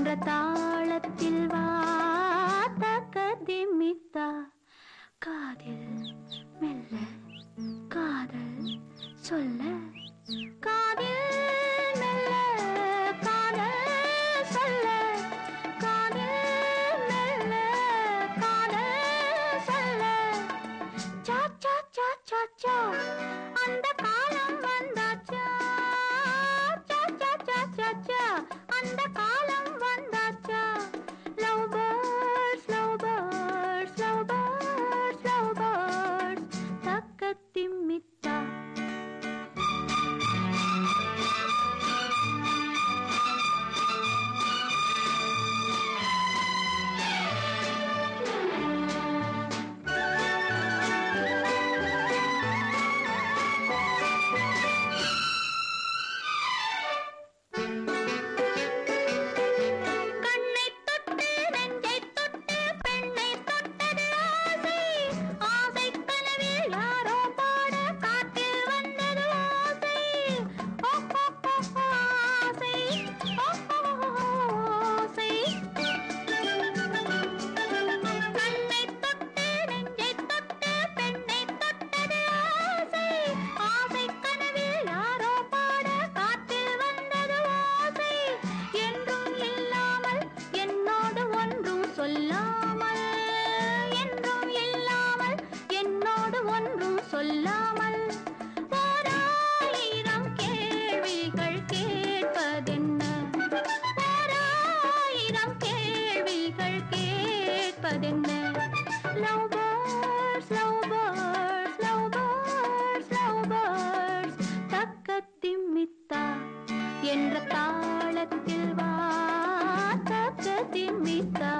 என்ற தாளத்தில் வாத்த கதிமித்தா காதில் மெல்ல காதல் சொல்ல காதில் மெல்ல காதல் சொல்ல காதில் மெல்ல காதல் சொல்ல சா சா சா சா சா அந்த காலம் வந்தாச்சா சா சா சா சா சா அந்த காலம் வந்தாச்சா love birds love birds love birds love birds தக்கத்திமித்தா சொல்லாமல் ஓராயிரம் கேள்விகள் கேட்பதென்ன ஓராயிரம் கேள்விகள் கேட்பதென்ன love birds love birds love birds love birds தக்கத்திமித்தா என்ற தாளத்தில் வா தக்கத்திமித்தா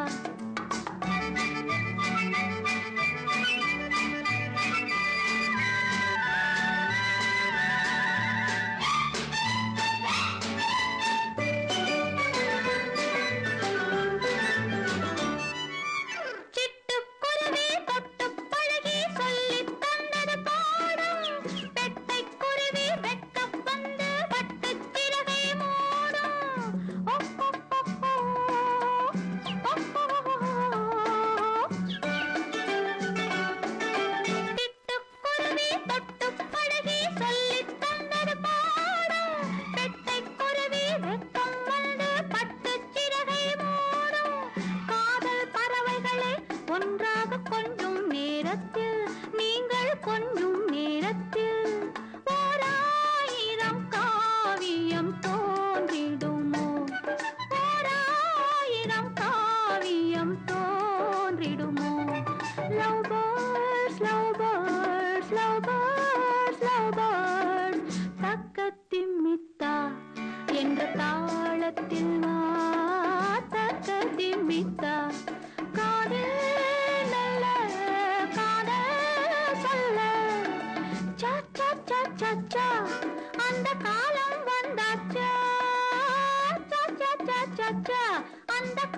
ஒன்றாக கொஞ்சம் நேரத்தில் நீங்கள் கொஞ்சம் நேரத்தில் ஓராயிரம் காவியம் தோன்றிடுமோ ஓராயிரம் காவியம் தோன்றிடுமோ love birds love birds love birds love birds தக்கத்திமித்தா என்ற தாளத்தில் வா தக்கத்திமித்தா காதில் நல்ல காதல் சொல்ல சா சா சா சா சா அந்த காலம் வந்தாச்சா சா சா சா சா சா அந்த